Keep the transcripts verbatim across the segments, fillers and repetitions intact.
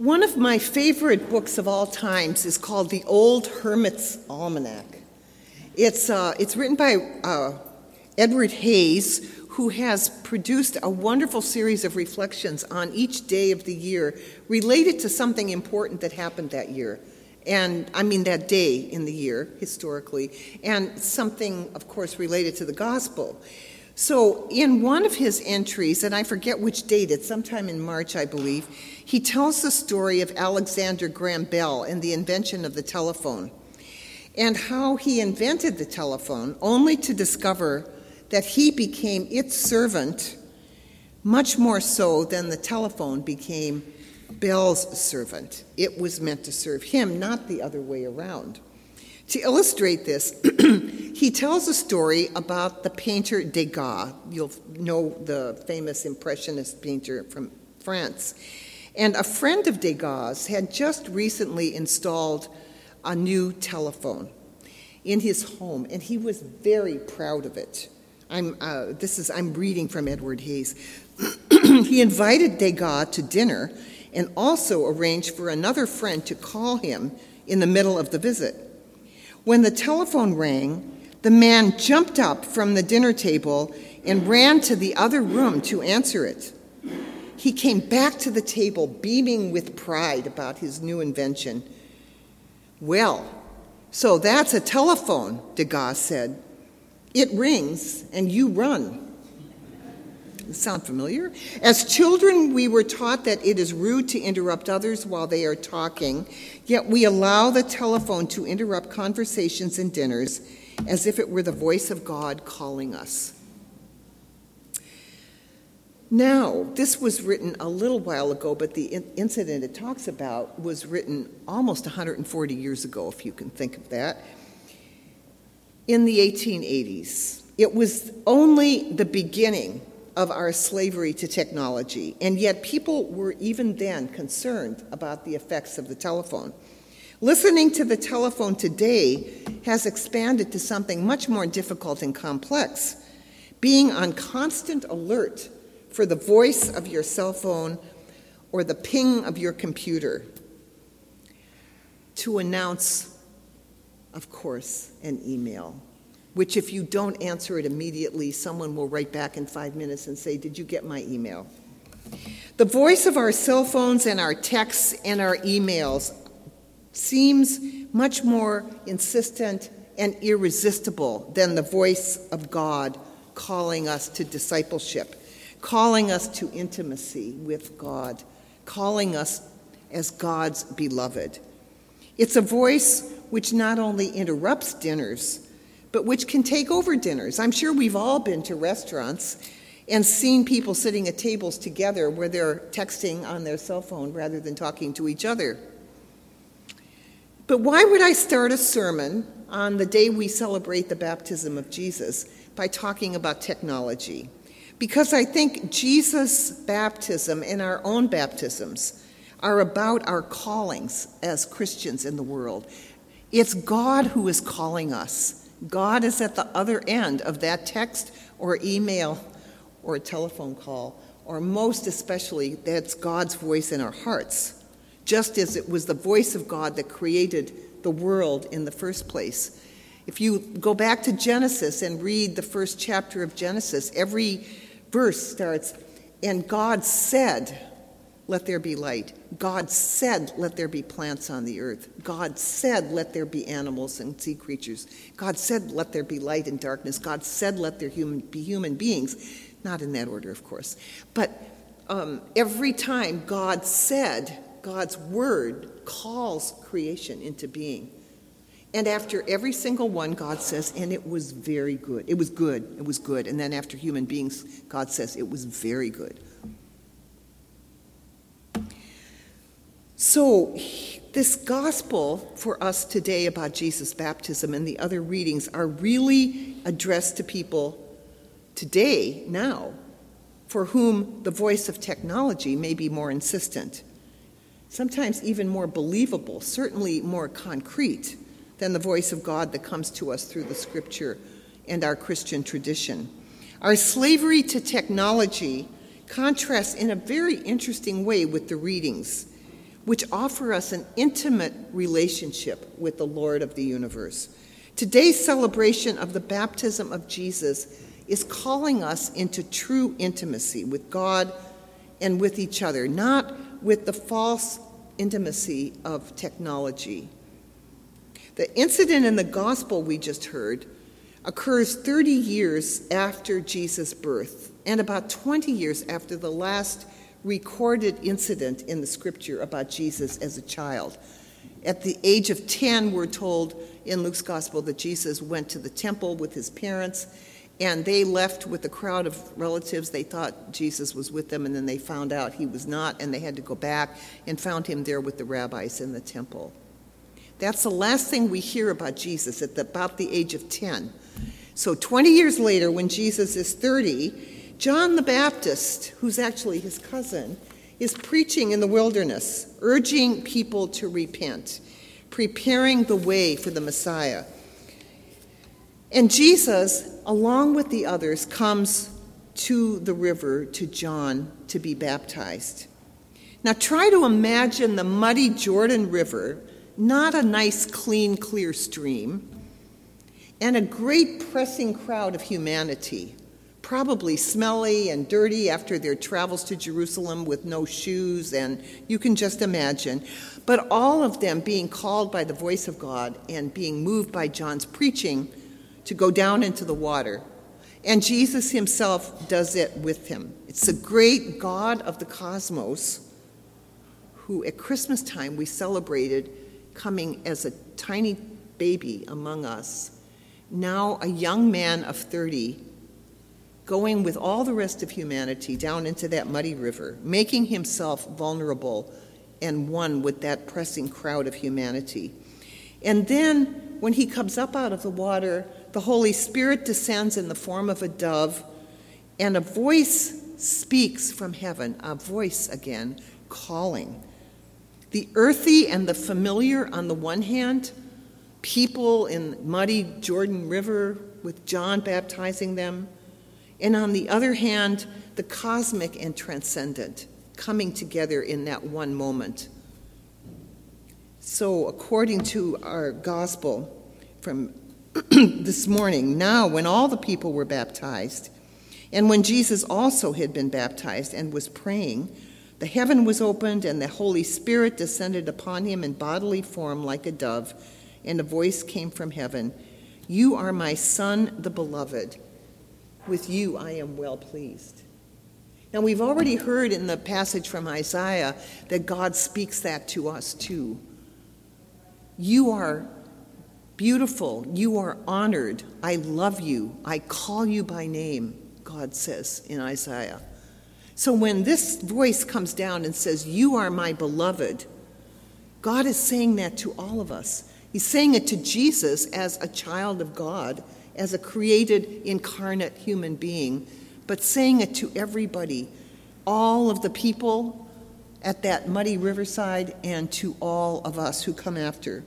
One of my favorite books of all times is called The Old Hermit's Almanac. It's uh, it's written by uh, Edward Hayes, who has produced a wonderful series of reflections on each day of the year related to something important that happened that year. And I mean that day in the year, historically, and something, of course, related to the gospel. So in one of his entries, and I forget which date, it's sometime in March, I believe, he tells the story of Alexander Graham Bell and the invention of the telephone, and how he invented the telephone only to discover that he became its servant much more so than the telephone became Bell's servant. It was meant to serve him, not the other way around. To illustrate this, he tells a story about the painter Degas. You'll know the famous Impressionist painter from France. And a friend of Degas had just recently installed a new telephone in his home, and he was very proud of it. I'm, uh, this is, I'm reading from Edward Hayes. He invited Degas to dinner and also arranged for another friend to call him in the middle of the visit. When the telephone rang, the man jumped up from the dinner table and ran to the other room to answer it. He came back to the table beaming with pride about his new invention. "Well, so that's a telephone," Degas said. "It rings and you run." Sound familiar? As children, we were taught that it is rude to interrupt others while they are talking, yet we allow the telephone to interrupt conversations and dinners as if it were the voice of God calling us. Now, this was written a little while ago, but the incident it talks about was written almost one hundred forty years ago, if you can think of that, in the eighteen eighties. It was only the beginning of our slavery to technology, and yet people were even then concerned about the effects of the telephone. Listening to the telephone today has expanded to something much more difficult and complex, being on constant alert for the voice of your cell phone or the ping of your computer to announce, of course, an email, which if you don't answer it immediately, someone will write back in five minutes and say, "Did you get my email?" The voice of our cell phones and our texts and our emails seems much more insistent and irresistible than the voice of God calling us to discipleship, calling us to intimacy with God, calling us as God's beloved. It's a voice which not only interrupts dinners, but which can take over dinners. I'm sure we've all been to restaurants and seen people sitting at tables together where they're texting on their cell phone rather than talking to each other. But why would I start a sermon on the day we celebrate the baptism of Jesus by talking about technology? Because I think Jesus' baptism and our own baptisms are about our callings as Christians in the world. It's God who is calling us. God is at the other end of that text or email or a telephone call, or most especially, that's God's voice in our hearts, just as it was the voice of God that created the world in the first place. If you go back to Genesis and read the first chapter of Genesis, every verse starts, "And God said, let there be light. God said, let there be plants on the earth. God said, let there be animals and sea creatures. God said, let there be light and darkness. God said, let there human, be human beings." Not in that order, of course. But um, every time God said, God's word calls creation into being. And after every single one, God says, and it was very good. It was good. It was good. And then after human beings, God says, it was very good. So this gospel for us today about Jesus' baptism and the other readings are really addressed to people today, now, for whom the voice of technology may be more insistent, sometimes even more believable, certainly more concrete than the voice of God that comes to us through the scripture and our Christian tradition. Our slavery to technology contrasts in a very interesting way with the readings. which offer us an intimate relationship with the Lord of the universe. Today's celebration of the baptism of Jesus is calling us into true intimacy with God and with each other, not with the false intimacy of technology. The incident in the gospel we just heard occurs thirty years after Jesus' birth and about twenty years after the last recorded incident in the scripture about Jesus as a child. At the age of ten, we're told in Luke's gospel that Jesus went to the temple with his parents, and they left with a crowd of relatives. They thought Jesus was with them, and then they found out he was not, and they had to go back and found him there with the rabbis in the temple. That's the last thing we hear about Jesus at the, about the age of ten. So twenty years later, when Jesus is thirty, John the Baptist, who's actually his cousin, is preaching in the wilderness, urging people to repent, preparing the way for the Messiah. And Jesus, along with the others, comes to the river to John to be baptized. Now try to imagine the muddy Jordan River, not a nice, clean, clear stream, and a great pressing crowd of humanity, probably smelly and dirty after their travels to Jerusalem with no shoes, and you can just imagine. But all of them being called by the voice of God and being moved by John's preaching to go down into the water. And Jesus himself does it with him. It's the great God of the cosmos who at Christmas time we celebrated coming as a tiny baby among us, now a young man of thirty, going with all the rest of humanity down into that muddy river, making himself vulnerable and one with that pressing crowd of humanity. And then when he comes up out of the water, the Holy Spirit descends in the form of a dove, and a voice speaks from heaven, a voice again, calling. The earthy and the familiar on the one hand, people in muddy Jordan River with John baptizing them, and on the other hand, the cosmic and transcendent coming together in that one moment. So according to our gospel from this morning, now when all the people were baptized, and when Jesus also had been baptized and was praying, the heaven was opened and the Holy Spirit descended upon him in bodily form like a dove, and a voice came from heaven, "You are my Son, the beloved. With you I am well pleased." Now we've already heard in the passage from Isaiah that God speaks that to us too. You are beautiful, you are honored, I love you, I call you by name, God says in Isaiah. So when this voice comes down and says, "You are my beloved," God is saying that to all of us. He's saying it to Jesus as a child of God, as a created, incarnate human being, but saying it to everybody, all of the people at that muddy riverside and to all of us who come after.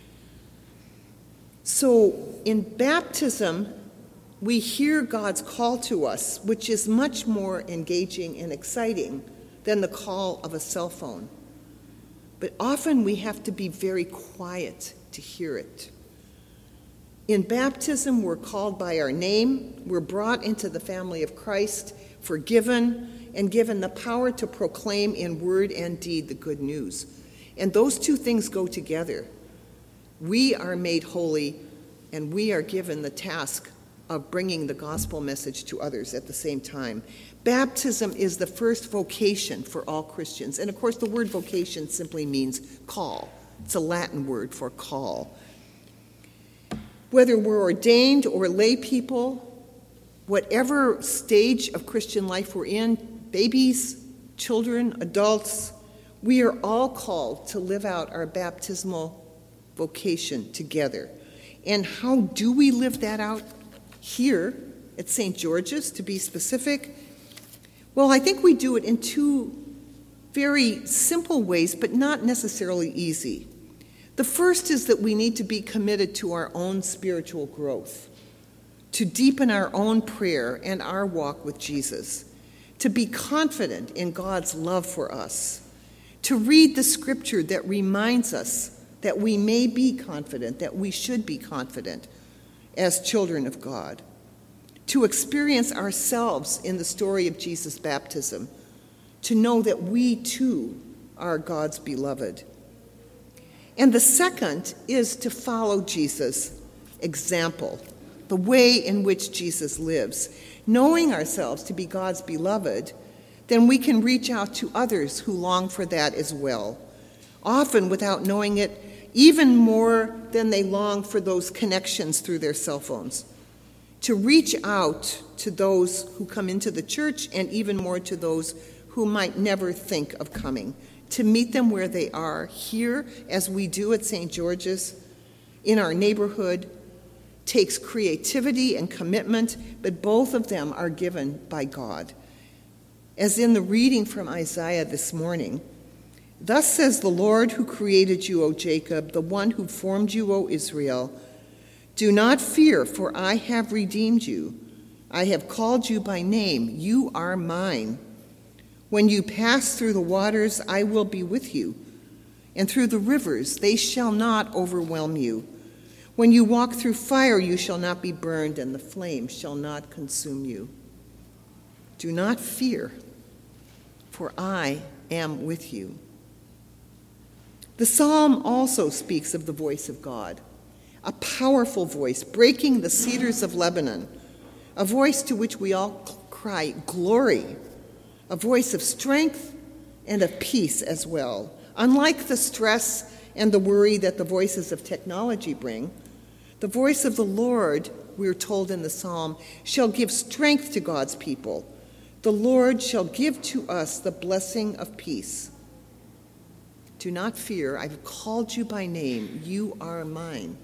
So in baptism, we hear God's call to us, which is much more engaging and exciting than the call of a cell phone. But often we have to be very quiet to hear it. In baptism, we're called by our name, we're brought into the family of Christ, forgiven, and given the power to proclaim in word and deed the good news. And those two things go together. We are made holy, and we are given the task of bringing the gospel message to others at the same time. Baptism is the first vocation for all Christians. And of course, the word vocation simply means call. It's a Latin word for call. Whether we're ordained or lay people, whatever stage of Christian life we're in, babies, children, adults, we are all called to live out our baptismal vocation together. And how do we live that out here at Saint George's, to be specific? Well, I think we do it in two very simple ways, but not necessarily easy. The first is that we need to be committed to our own spiritual growth, to deepen our own prayer and our walk with Jesus, to be confident in God's love for us, to read the scripture that reminds us that we may be confident, that we should be confident as children of God, to experience ourselves in the story of Jesus' baptism, to know that we too are God's beloved. And the second is to follow Jesus' example, the way in which Jesus lives. Knowing ourselves to be God's beloved, then we can reach out to others who long for that as well, often without knowing it, even more than they long for those connections through their cell phones. To reach out to those who come into the church, and even more to those who might never think of coming, to meet them where they are, here as we do at Saint George's, in our neighborhood, takes creativity and commitment, but both of them are given by God. As in the reading from Isaiah this morning, "Thus says the Lord who created you, O Jacob, the one who formed you, O Israel, do not fear, for I have redeemed you. I have called you by name. You are mine. When you pass through the waters, I will be with you, and through the rivers, they shall not overwhelm you. When you walk through fire, you shall not be burned, and the flame shall not consume you. Do not fear, for I am with you." The psalm also speaks of the voice of God, a powerful voice breaking the cedars of Lebanon, a voice to which we all cry, "Glory," a voice of strength and of peace as well. Unlike the stress and the worry that the voices of technology bring, the voice of the Lord, we're told in the psalm, shall give strength to God's people. The Lord shall give to us the blessing of peace. Do not fear, I've called you by name, you are mine.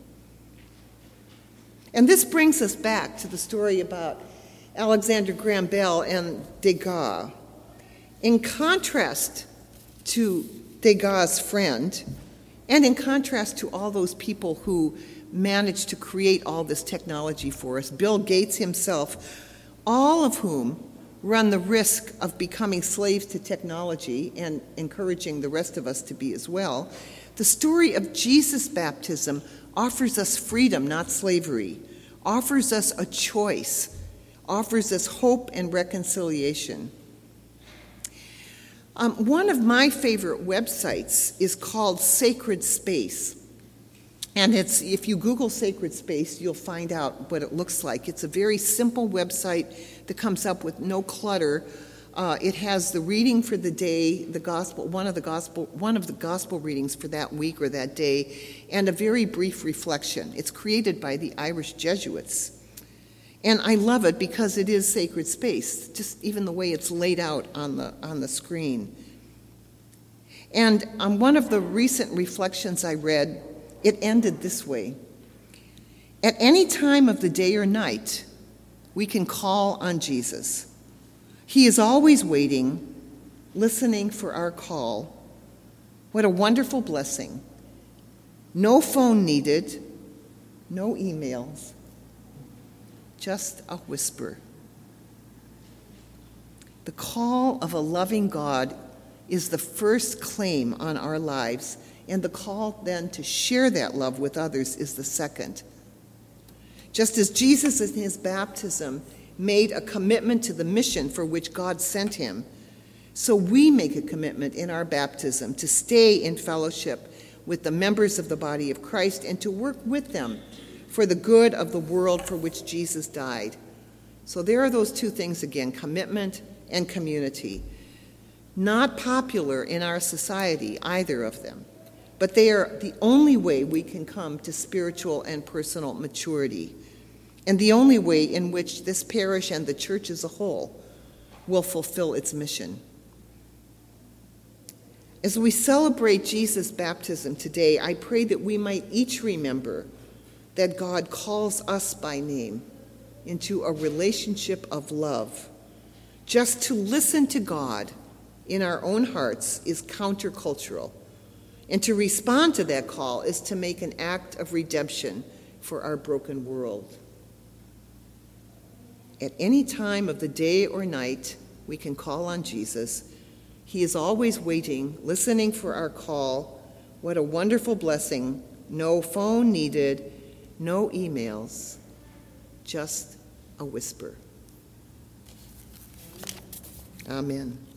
And this brings us back to the story about Alexander Graham Bell and Degas. In contrast to Degas' friend, and in contrast to all those people who managed to create all this technology for us, Bill Gates himself, all of whom run the risk of becoming slaves to technology and encouraging the rest of us to be as well, the story of Jesus' baptism offers us freedom, not slavery, offers us a choice, offers us hope and reconciliation. Um, one of my favorite websites is called Sacred Space. And it's, if you Google Sacred Space, you'll find out what it looks like. It's a very simple website that comes up with no clutter. Uh, it has the reading for the day, the gospel, one of the gospel, one of the gospel readings for that week or that day, and a very brief reflection. It's created by the Irish Jesuits. And I love it because it is sacred space, just even the way it's laid out on the, on the screen. And on one of the recent reflections I read, it ended this way: at any time of the day or night, we can call on Jesus. He is always waiting, listening for our call. What a wonderful blessing. No phone needed, no emails, just a whisper. The call of a loving God is the first claim on our lives, and the call then to share that love with others is the second. Just as Jesus in his baptism made a commitment to the mission for which God sent him, so we make a commitment in our baptism to stay in fellowship with the members of the body of Christ and to work with them for the good of the world for which Jesus died. So there are those two things again, commitment and community. Not popular in our society, either of them, but they are the only way we can come to spiritual and personal maturity, and the only way in which this parish and the church as a whole will fulfill its mission. As we celebrate Jesus' baptism today, I pray that we might each remember that God calls us by name into a relationship of love. Just to listen to God in our own hearts is countercultural, and to respond to that call is to make an act of redemption for our broken world. At any time of the day or night, we can call on Jesus. He is always waiting, listening for our call. What a wonderful blessing. No phone needed, no emails, just a whisper. Amen.